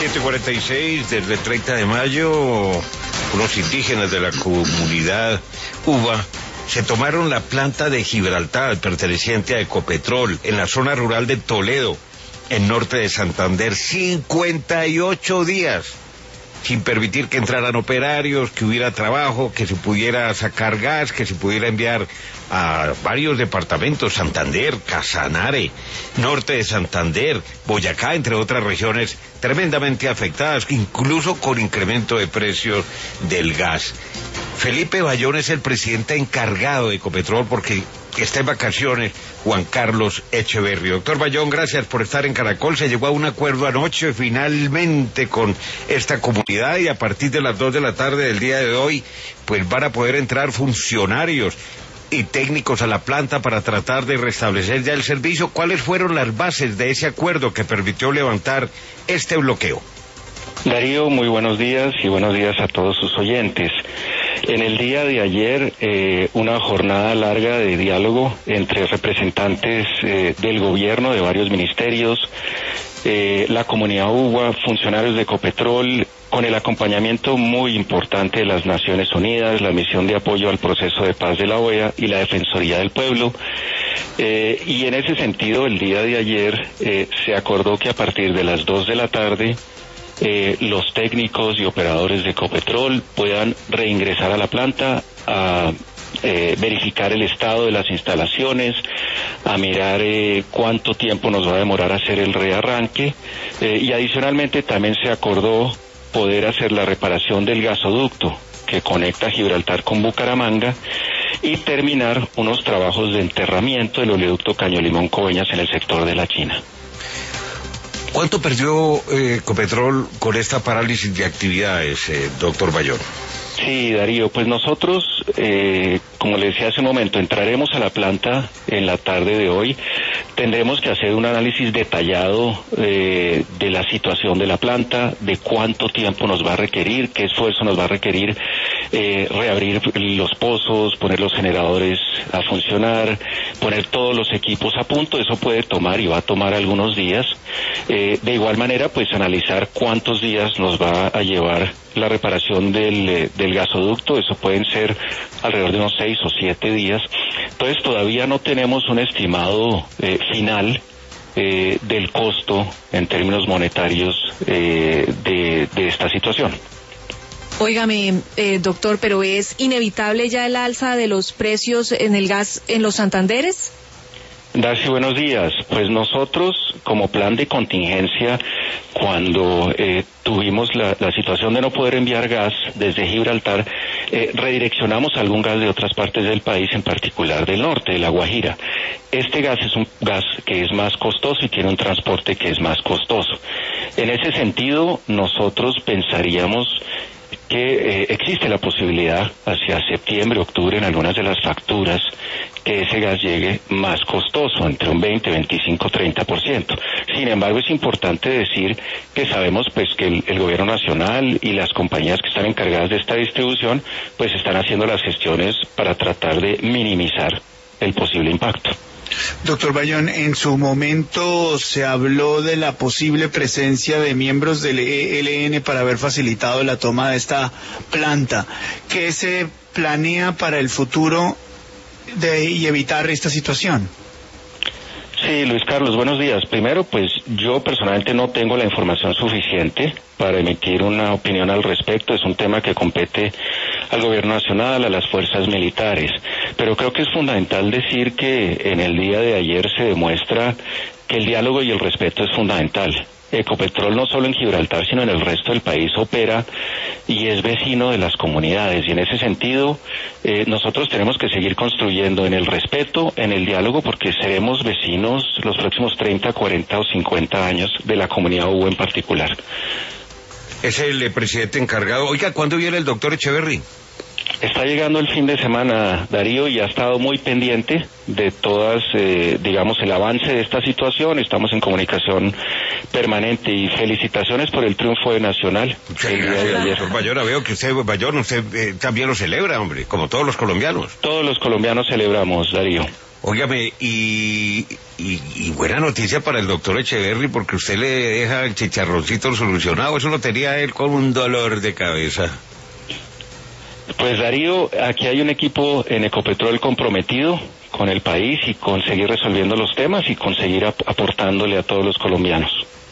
7:46, desde el 30 de mayo, unos indígenas de la comunidad Uva se tomaron la planta de Gibraltar, perteneciente a Ecopetrol, en la zona rural de Toledo, en norte de Santander, 58 días, sin permitir que entraran operarios, que hubiera trabajo, que se pudiera sacar gas, que se pudiera enviar a varios departamentos, Santander, Casanare, norte de Santander, Boyacá, entre otras regiones tremendamente afectadas, incluso con incremento de precios del gas. Felipe Bayón es el presidente encargado de Ecopetrol porque está en vacaciones, Juan Carlos Echeverri. Doctor Bayón, gracias por estar en Caracol. Se llegó a un acuerdo anoche finalmente con esta comunidad y a partir de las 2 de la tarde del día de hoy, pues van a poder entrar funcionarios y técnicos a la planta para tratar de restablecer ya el servicio. ¿Cuáles fueron las bases de ese acuerdo que permitió levantar este bloqueo? Darío, muy buenos días y buenos días a todos sus oyentes. En el día de ayer, una jornada larga de diálogo entre representantes del gobierno, de varios ministerios, la comunidad UBA, funcionarios de Ecopetrol, con el acompañamiento muy importante de las Naciones Unidas, la misión de apoyo al proceso de paz de la OEA y la Defensoría del Pueblo. Y en ese sentido, el día de ayer se acordó que a partir de las 2 de la tarde, los técnicos y operadores de Ecopetrol puedan reingresar a la planta a verificar el estado de las instalaciones, a mirar cuánto tiempo nos va a demorar hacer el rearranque, y adicionalmente también se acordó poder hacer la reparación del gasoducto que conecta Gibraltar con Bucaramanga y terminar unos trabajos de enterramiento del oleoducto Caño Limón Coveñas en el sector de la China. ¿Cuánto perdió Ecopetrol con esta parálisis de actividades, doctor Bayón? Sí, Darío, pues nosotros, como le decía hace un momento, entraremos a la planta en la tarde de hoy. Tendremos que hacer un análisis detallado de la situación de la planta, de cuánto tiempo nos va a requerir, qué esfuerzo nos va a requerir reabrir los pozos, poner los generadores a funcionar, poner todos los equipos a punto. Eso puede tomar y va a tomar algunos días. De igual manera, pues analizar cuántos días nos va a llevar la reparación del gasoducto. Eso pueden ser alrededor de unos 6 o 7 días. Entonces todavía no tenemos un estimado final del costo en términos monetarios de esta situación. Óigame, doctor, pero ¿es inevitable ya el alza de los precios en el gas en los Santanderes? Darcy, buenos días. Pues nosotros, como plan de contingencia, cuando tuvimos la situación de no poder enviar gas desde Gibraltar, redireccionamos algún gas de otras partes del país, en particular del norte, de La Guajira. Este gas es un gas que es más costoso y tiene un transporte que es más costoso. En ese sentido, nosotros pensaríamos que existe la posibilidad hacia septiembre, octubre, en algunas de las facturas, que ese gas llegue más costoso, entre un 20, 25, 30%. Sin embargo, es importante decir que sabemos pues que el gobierno nacional y las compañías que están encargadas de esta distribución pues están haciendo las gestiones para tratar de minimizar el posible impacto. Doctor Bayón, en su momento se habló de la posible presencia de miembros del ELN para haber facilitado la toma de esta planta. ¿Qué se planea para el futuro y evitar esta situación? Sí, Luis Carlos, buenos días. Primero, pues yo personalmente no tengo la información suficiente para emitir una opinión al respecto. Es un tema que compete al gobierno nacional, a las fuerzas militares. Pero creo que es fundamental decir que en el día de ayer se demuestra que el diálogo y el respeto es fundamental. Ecopetrol no solo en Gibraltar, sino en el resto del país opera y es vecino de las comunidades, y en ese sentido nosotros tenemos que seguir construyendo en el respeto, en el diálogo, porque seremos vecinos los próximos 30, 40 o 50 años de la comunidad UBA en particular. Es el presidente encargado. Oiga, ¿cuándo viene el doctor Echeverri? Está llegando el fin de semana, Darío, y ha estado muy pendiente de todas, digamos, el avance de esta situación. Estamos en comunicación permanente y felicitaciones por el triunfo de Nacional. Muchas gracias, doctor Bayón. Veo que usted también lo celebra, hombre, como todos los colombianos. Todos los colombianos celebramos, Darío. Óigame, y buena noticia para el doctor Echeverry, porque usted le deja el chicharroncito solucionado. Eso lo tenía él con un dolor de cabeza. Pues Darío, aquí hay un equipo en Ecopetrol comprometido con el país y con seguir resolviendo los temas y con seguir aportándole a todos los colombianos.